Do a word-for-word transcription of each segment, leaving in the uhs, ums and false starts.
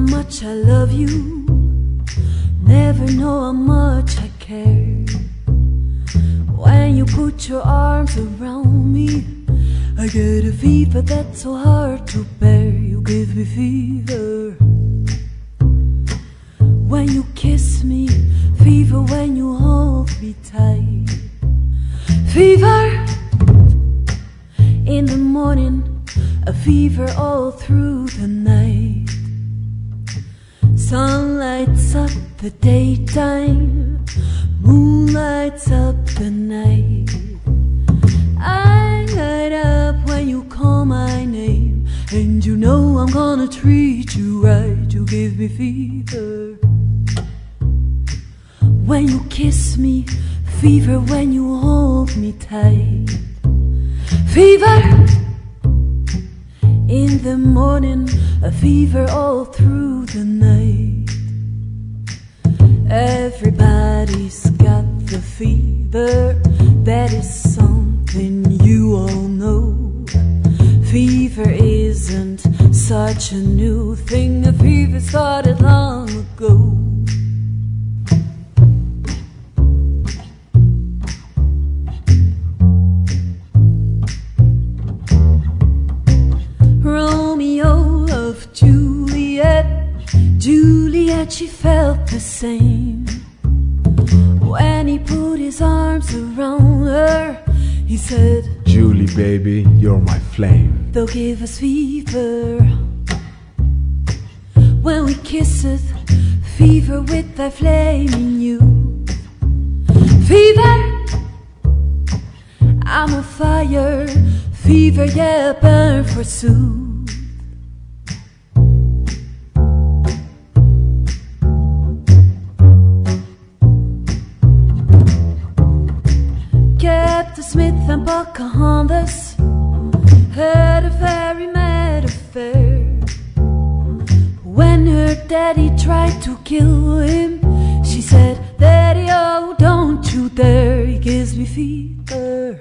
much I love you, never know how much I care. When you put your arms around me, I get a fever that's so hard to bear. You give me fever when you kiss me, fever when you hold me tight. Fever in the morning, a fever all through the night. Sun lights up the daytime, moon lights up the night. I light up when you call my name, and you know I'm gonna treat you right. You give me fever when you kiss me, fever when you hold me tight. Fever in the morning, a fever all through the night. Everybody's got the fever, that is something you all know. Fever isn't such a new thing, a fever started long ago. Romeo of Juliet, Juliet, she felt the same. When he put his arms around her, he said, Julie baby, you're my flame. They'll give us fever when we kiss it, fever with thy flaming youth. Fever, I'm on fire, fever, yeah, burn forsooth. Captain Smith and Pocahontas had a very mad affair. When her daddy tried to kill him, she said, Daddy, oh, don't you dare. He gives me fever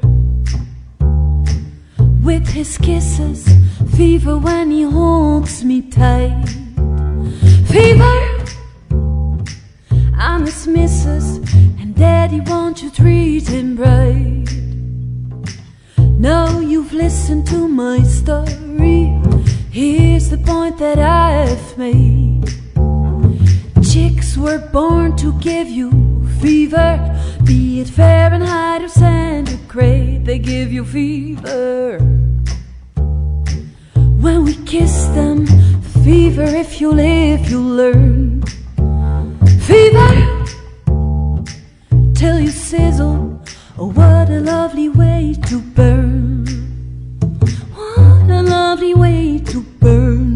with his kisses, fever when he holds me tight. Fever, I'm his missus, and Daddy, won't you treat him right? Now you've listened to my story, here's the point that I've made. Chicks were born to give you fever, be it Fahrenheit or centigrade, they give you fever when we kiss them. Fever, if you live, you learn. Fever till you sizzle, oh what a lovely way to burn. What a lovely way to burn.